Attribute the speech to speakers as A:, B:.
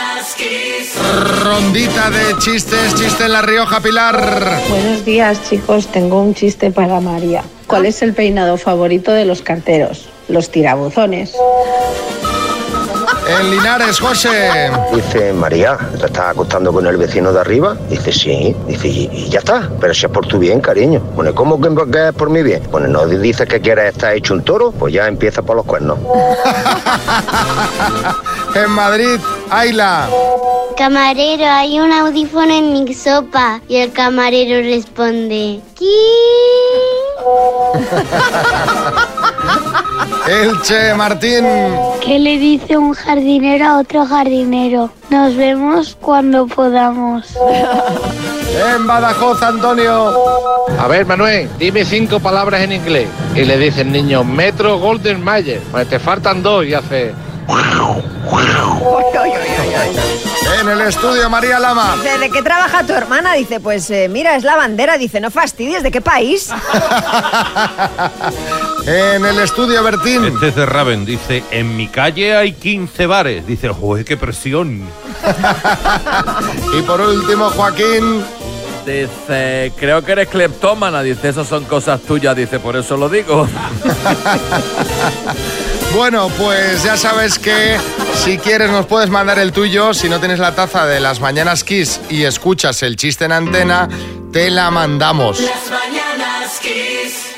A: Mañanas Kiss.
B: Rondita de chistes, chiste en La Rioja, Pilar.
C: Buenos días, chicos. Tengo un chiste para María. ¿Cuál es el peinado favorito de los carteros? Los tirabuzones.
B: En Linares, José.
D: Dice, María, ¿te estás acostando con el vecino de arriba? Dice, sí. Dice, y ya está. Pero si es por tu bien, cariño. Bueno, ¿cómo que es por mi bien? Bueno, ¿no dices que quieres estar hecho un toro? Pues ya empieza por los cuernos.
B: En Madrid, Ayla.
E: Camarero, hay un audífono en mi sopa. Y el camarero responde, ¿qué?
B: Elche, Martín.
E: ¿Qué le dice un jardinero a otro jardinero? Nos vemos cuando podamos.
B: En Badajoz, Antonio.
F: A ver, Manuel, dime 5 palabras en inglés. Y le dice el niño, Metro Golden Mayer. Pues te faltan 2 y hace...
B: En el estudio, María Lama.
G: Dice, ¿de qué trabaja tu hermana? Dice, pues mira, es la bandera. Dice, no fastidies, ¿de qué país?
B: En el estudio, Bertín.
H: Este es de Raven, dice, en mi calle hay 15 bares. Dice, ¡joder, qué presión!
B: Y por último, Joaquín.
I: Dice, creo que eres cleptómana. Dice, esas son cosas tuyas. Dice, por eso lo digo.
B: Bueno, pues ya sabes que si quieres nos puedes mandar el tuyo. Si no tienes la taza de Las Mañanas Kiss y escuchas el chiste en antena, te la mandamos.
A: Las Mañanas Kiss.